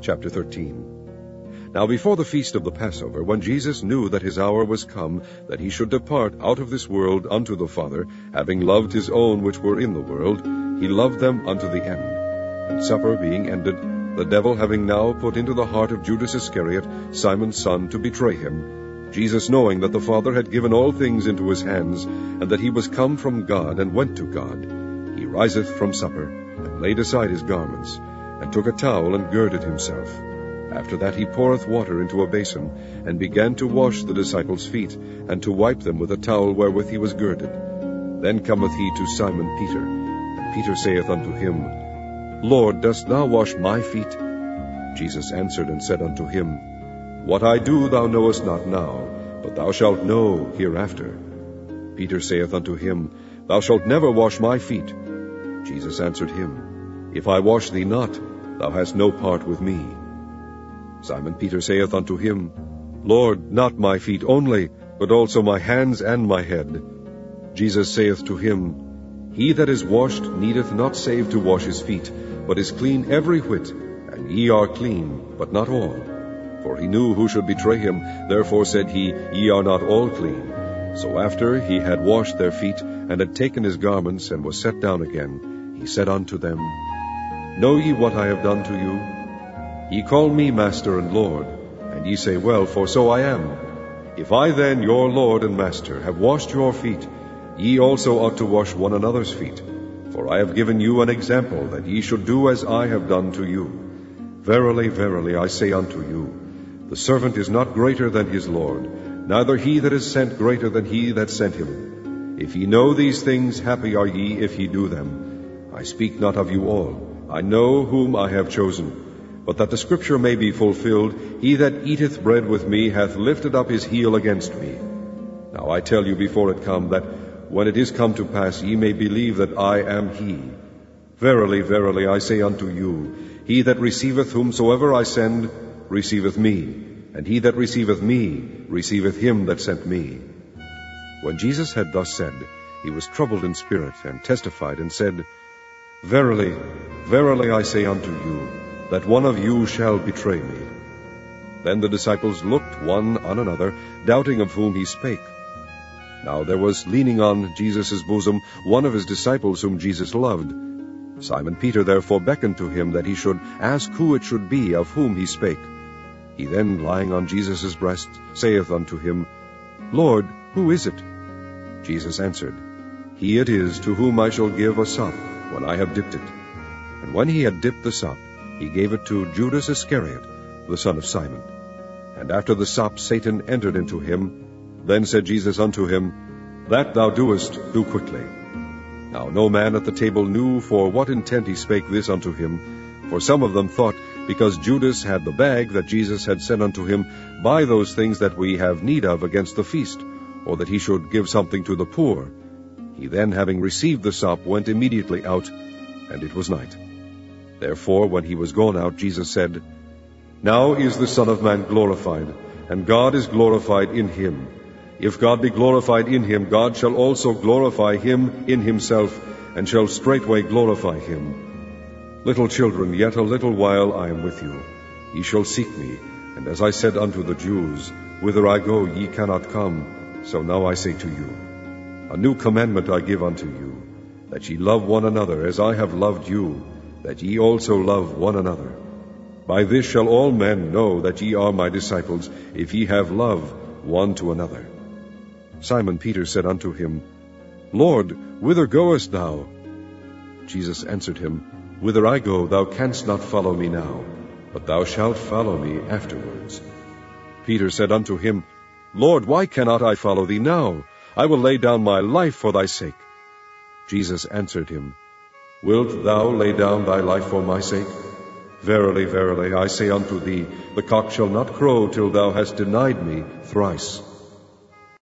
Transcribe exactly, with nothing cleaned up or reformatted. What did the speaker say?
Chapter thirteen. Now before the feast of the Passover, when Jesus knew that his hour was come, that he should depart out of this world unto the Father, having loved his own which were in the world, he loved them unto the end. And supper being ended, the devil having now put into the heart of Judas Iscariot, Simon's son, to betray him, Jesus, knowing that the Father had given all things into his hands, and that he was come from God, and went to God, he riseth from supper, and laid aside his garments, and took a towel, and girded himself. After that he poureth water into a basin, and began to wash the disciples' feet, and to wipe them with a towel wherewith he was girded. Then cometh he to Simon Peter, and Peter saith unto him, Lord, dost thou wash my feet? Jesus answered and said unto him, What I do thou knowest not now, but thou shalt know hereafter. Peter saith unto him, Thou shalt never wash my feet. Jesus answered him, If I wash thee not, thou hast no part with me. Simon Peter saith unto him, Lord, not my feet only, but also my hands and my head. Jesus saith to him, He that is washed needeth not save to wash his feet, but is clean every whit, and ye are clean, but not all. For he knew who should betray him, therefore said he, Ye are not all clean. So after he had washed their feet, and had taken his garments, and was set down again, he said unto them, Know ye what I have done to you? Ye call me Master and Lord, and ye say, Well, for so I am. If I then, your Lord and Master, have washed your feet, ye also ought to wash one another's feet. For I have given you an example, that ye should do as I have done to you. Verily, verily, I say unto you, the servant is not greater than his Lord, neither he that is sent greater than he that sent him. If ye know these things, happy are ye if ye do them. I speak not of you all. I know whom I have chosen. But that the scripture may be fulfilled, He that eateth bread with me hath lifted up his heel against me. Now I tell you before it come, that when it is come to pass, ye may believe that I am he. Verily, verily, I say unto you, he that receiveth whomsoever I send, receiveth me, and he that receiveth me, receiveth him that sent me. When Jesus had thus said, he was troubled in spirit, and testified, and said, Verily, verily, I say unto you, that one of you shall betray me. Then the disciples looked one on another, doubting of whom he spake. Now there was leaning on Jesus' bosom one of his disciples whom Jesus loved. Simon Peter therefore beckoned to him that he should ask who it should be of whom he spake. He then, lying on Jesus' breast, saith unto him, Lord, who is it? Jesus answered, He it is to whom I shall give a sop, when I have dipped it. And when he had dipped the sop, he gave it to Judas Iscariot, the son of Simon. And after the sop Satan entered into him. Then said Jesus unto him, That thou doest, do quickly. Now no man at the table knew for what intent he spake this unto him. For some of them thought, because Judas had the bag, that Jesus had said unto him, Buy those things that we have need of against the feast, or that he should give something to the poor. He then, having received the sop, went immediately out, and it was night. Therefore, when he was gone out, Jesus said, Now is the Son of Man glorified, and God is glorified in him. If God be glorified in him, God shall also glorify him in himself, and shall straightway glorify him. Little children, yet a little while I am with you. Ye shall seek me, and as I said unto the Jews, Whither I go ye cannot come, so now I say to you. A new commandment I give unto you, that ye love one another as I have loved you, that ye also love one another. By this shall all men know that ye are my disciples, if ye have love one to another. Simon Peter said unto him, Lord, whither goest thou? Jesus answered him, Whither I go, thou canst not follow me now, but thou shalt follow me afterwards. Peter said unto him, Lord, why cannot I follow thee now? I will lay down my life for thy sake. Jesus answered him, Wilt thou lay down thy life for my sake? Verily, verily, I say unto thee, the cock shall not crow till thou hast denied me thrice.